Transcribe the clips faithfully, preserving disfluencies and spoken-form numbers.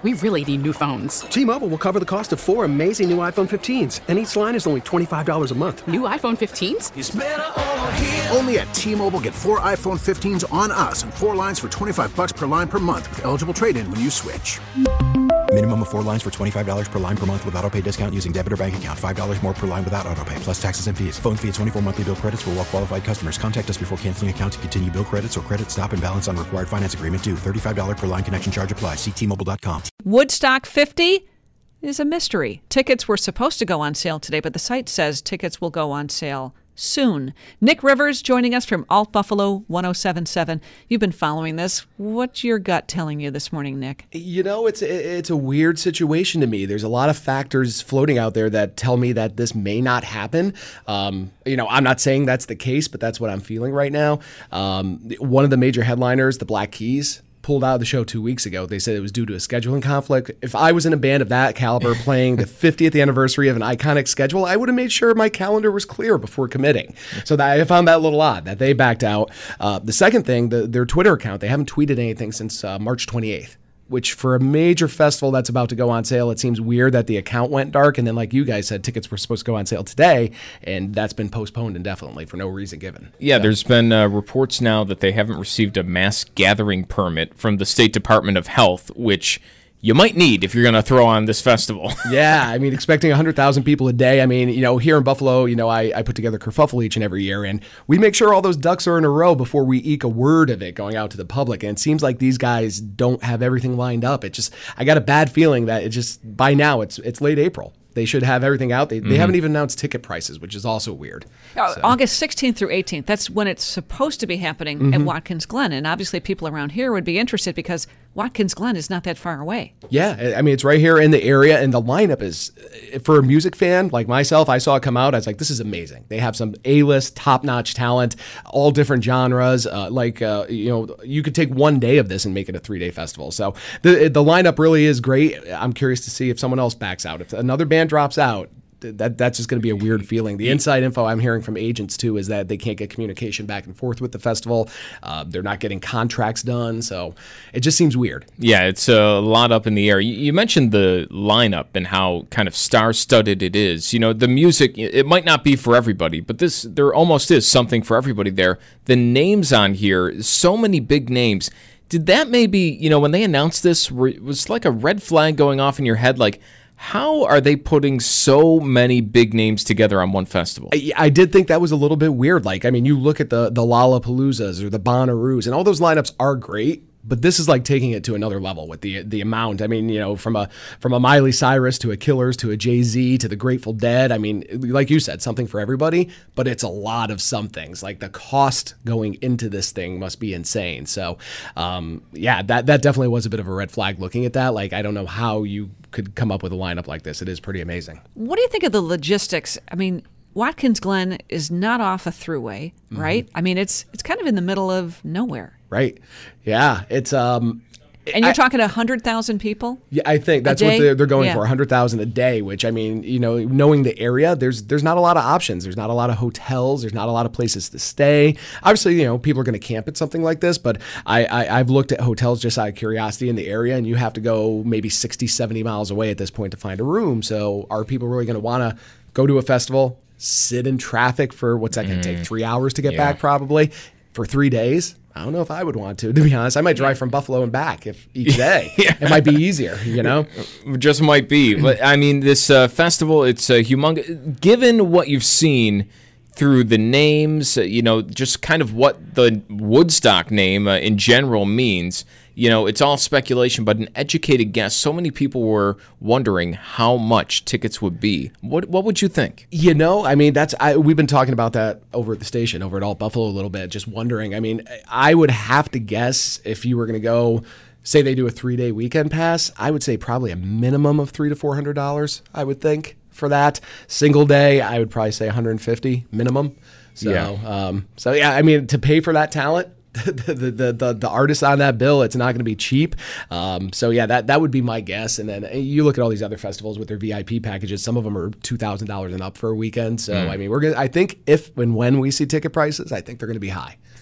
we really need new phones. T-Mobile will cover the cost of four amazing new iPhone fifteens, and each line is only twenty-five dollars a month. New iPhone fifteens? It's better over here. Only at T-Mobile, get four iPhone fifteens on us and four lines for twenty-five dollars per line per month with eligible trade-in when you switch. Minimum of four lines for twenty-five dollars per line per month with autopay discount using debit or bank account. five dollars more per line without autopay, plus taxes and fees. Phone fee at twenty-four monthly bill credits for well-qualified customers. Contact us before canceling account to continue bill credits or credit stop and balance on required finance agreement due. thirty-five dollars per line connection charge applies. See T Mobile dot com. Woodstock fifty is a mystery. Tickets were supposed to go on sale today, but the site says tickets will go on sale soon. Nick Rivers joining us from Alt Buffalo one oh seven point seven. You've been following this. What's your gut telling you this morning, Nick? You know, it's it's a weird situation to me. There's a lot of factors floating out there that tell me that this may not happen. Um, you know, I'm not saying that's the case, but that's what I'm feeling right now. Um, one of the major headliners, the Black Keys, pulled out of the show two weeks ago. They said it was due to a scheduling conflict. If I was in a band of that caliber playing the fiftieth anniversary of an iconic schedule, I would have made sure my calendar was clear before committing. So that, I found that a little odd that they backed out. Uh, the second thing, the, their Twitter account, they haven't tweeted anything since uh, March twenty-eighth. Which for a major festival that's about to go on sale, it seems weird that the account went dark. And then, like you guys said, tickets were supposed to go on sale today, and that's been postponed indefinitely for no reason given. Yeah, so. There's been uh, reports now that they haven't received a mass gathering permit from the State Department of Health, which you might need if you're going to throw on this festival. Yeah, I mean, expecting one hundred thousand people a day. I mean, you know, here in Buffalo, you know, I, I put together kerfuffle each and every year, and we make sure all those ducks are in a row before we eke a word of it going out to the public. And it seems like these guys don't have everything lined up. It just, I got a bad feeling that it just, by now, it's it's late April. They should have everything out. They, mm-hmm. they haven't even announced ticket prices, which is also weird. Uh, so. August sixteenth through eighteenth, that's when it's supposed to be happening mm-hmm. at Watkins Glen. And obviously people around here would be interested because Watkins Glen is not that far away. Yeah, I mean, it's right here in the area, and the lineup is, for a music fan like myself, I saw it come out, I was like, this is amazing. They have some A-list, top-notch talent, all different genres. Uh, like, uh, you know, you could take one day of this and make it a three-day festival. So the the lineup really is great. I'm curious to see if someone else backs out. If another band drops out, that that's just going to be a weird feeling. The inside info I'm hearing from agents, too, is that they can't get communication back and forth with the festival. Uh, they're not getting contracts done, so it just seems weird. Yeah, it's a lot up in the air. You, you mentioned the lineup and how kind of star-studded it is. You know, the music, it might not be for everybody, but this there almost is something for everybody there. The names on here, so many big names. Did that maybe, you know, when they announced this, was like a red flag going off in your head, like, how are they putting so many big names together on one festival? I, I did think that was a little bit weird. Like, I mean, you look at the the Lollapaloozas or the Bonnaroos, and all those lineups are great, but this is like taking it to another level with the the amount. I mean, you know, from a from a Miley Cyrus to a Killers to a Jay-Z to the Grateful Dead. I mean, like you said, something for everybody, but it's a lot of some things. Like the cost going into this thing must be insane. So, um, yeah, that that definitely was a bit of a red flag looking at that. Like, I don't know how you could come up with a lineup like this. It is pretty amazing. What do you think of the logistics? I mean, Watkins Glen is not off a throughway, right? Mm-hmm. I mean, it's it's kind of in the middle of nowhere. Right. Yeah. It's um And you're I, talking one hundred thousand people? Yeah, I think that's what they're, they're going yeah. for, one hundred thousand a day, which, I mean, you know, knowing the area, there's there's not a lot of options. There's not a lot of hotels. There's not a lot of places to stay. Obviously, you know, people are going to camp at something like this, but I, I, I've looked at hotels just out of curiosity in the area, and you have to go maybe sixty, seventy miles away at this point to find a room. So are people really going to want to go to a festival, sit in traffic for, what's that going to mm. take, three hours to get yeah. back probably, for three days? I don't know if I would want to, to be honest. I might drive from Buffalo and back if each day. yeah. It might be easier, you know? Just might be. But I mean, this uh, festival, it's uh, humongous. Given what you've seen through the names, uh, you know, just kind of what the Woodstock name uh, in general means, you know, it's all speculation, but an educated guess. So many people were wondering how much tickets would be. What what would you think? You know, I mean, that's I, we've been talking about that over at the station, over at Alt Buffalo a little bit, just wondering. I mean, I would have to guess if you were going to go, say they do a three-day weekend pass, I would say probably a minimum of three to four hundred dollars. I would think for that single day. I would probably say one hundred fifty minimum. So, yeah. Um, so yeah, I mean, to pay for that talent. The, the the the artists on that bill, it's not going to be cheap. Um, so yeah, that that would be my guess. And then you look at all these other festivals with their V I P packages. Some of them are two thousand dollars and up for a weekend. So mm. I mean, we're gonna. I think if and when we see ticket prices, I think they're going to be high.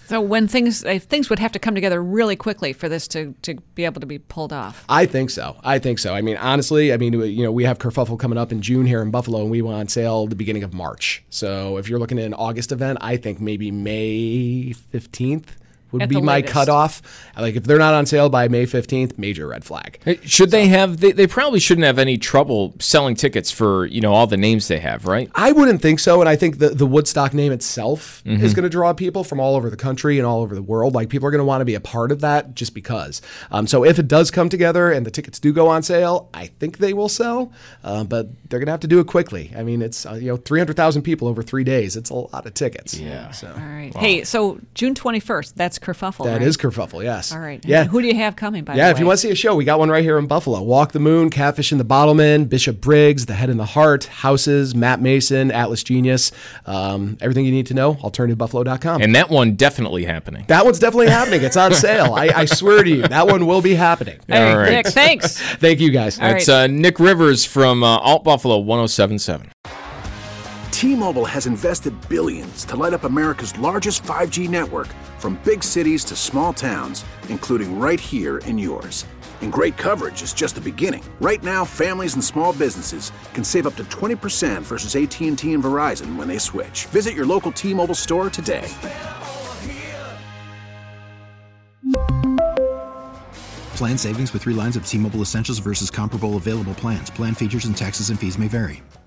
So when things uh, things would have to come together really quickly for this to, to be able to be pulled off. I think so. I think so. I mean, honestly, I mean, you know, we have Kerfuffle coming up in June here in Buffalo, and we went on sale the beginning of March. So if you're looking at an August event, I think maybe May fifteenth would At be the my latest. cutoff. Like if they're not on sale by May fifteenth, major red flag. Hey, Should they have? They, they probably shouldn't have any trouble selling tickets for you know all the names they have, right? I wouldn't think so, and I think the, the Woodstock name itself mm-hmm. is going to draw people from all over the country and all over the world. Like people are going to want to be a part of that just because. Um, so if it does come together and the tickets do go on sale, I think they will sell, uh, but they're going to have to do it quickly. I mean, it's uh, you know three hundred thousand people over three days. It's a lot of tickets. Yeah. So. All right. Wow. Hey, so June twenty-first, that's Kerfuffle, That right? is Kerfuffle, yes. All right. Yeah. Who do you have coming, by yeah, the way? if you want to see a show, we got one right here in Buffalo. Walk the Moon, Catfish and the Bottlemen, Bishop Briggs, The Head and the Heart, Houses, Matt Mason, Atlas Genius, um, everything you need to know, alternative buffalo dot com. And that one definitely happening. That one's definitely happening. It's on sale. I, I swear to you, that one will be happening. Hey, All right. Nick, thanks. Thank you, guys. All It's right. uh, Nick Rivers from uh, Alt Buffalo one oh seven point seven. T-Mobile has invested billions to light up America's largest five G network, from big cities to small towns, including right here in yours. And great coverage is just the beginning. Right now, families and small businesses can save up to twenty percent versus A T and T and Verizon when they switch. Visit your local T-Mobile store today. Plan savings with three lines of T-Mobile Essentials versus comparable available plans. Plan features and taxes and fees may vary.